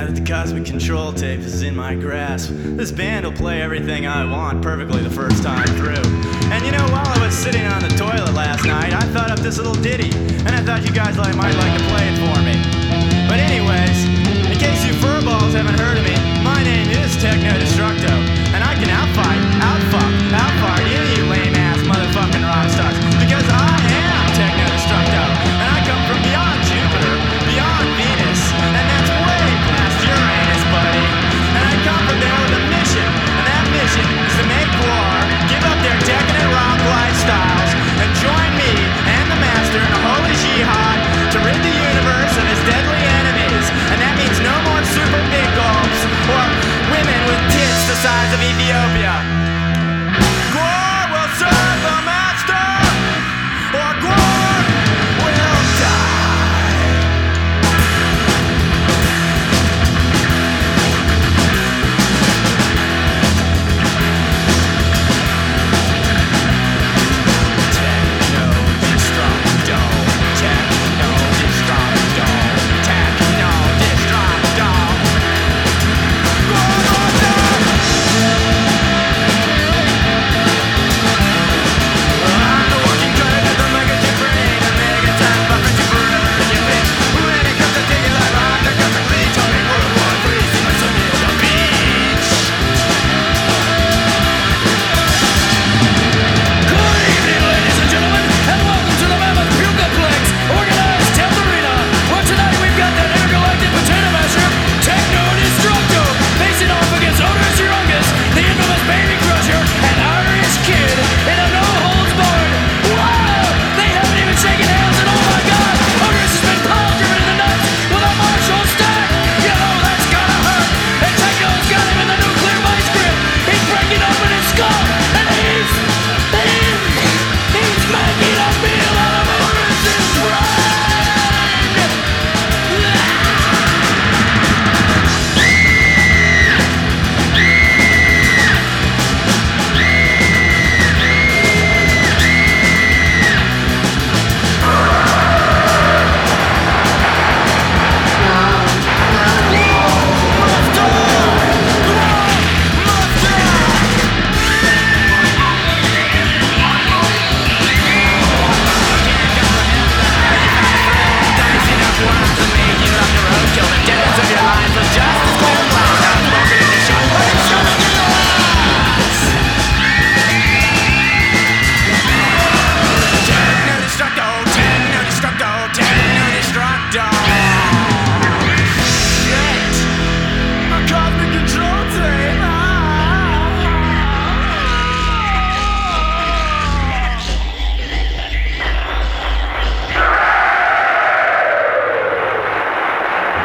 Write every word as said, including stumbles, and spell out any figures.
that the cosmic control tape is in my grasp. This band will play everything I want perfectly the first time through. And you know, while I was sitting on the toilet last night, I thought up this little ditty, and I thought you guys like, might like to play it for me. But anyways,